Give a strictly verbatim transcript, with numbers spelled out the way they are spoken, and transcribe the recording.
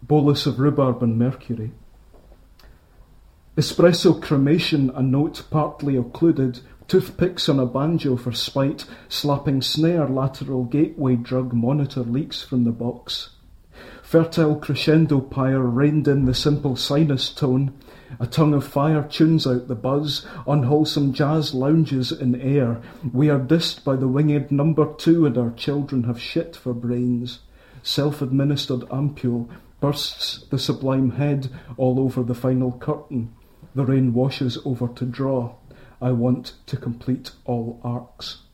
bolus of rhubarb and mercury. Espresso cremation, a note partly occluded, toothpicks on a banjo for spite, slapping snare, lateral gateway drug, monitor leaks from the box. Fertile crescendo pyre reined in the simple sinus tone. A tongue of fire tunes out the buzz. Unwholesome jazz lounges in air. We are dissed by the winged number two, and our children have shit for brains. Self-administered ampule bursts the sublime head all over the final curtain. The rain washes over to draw. I want to complete all arcs.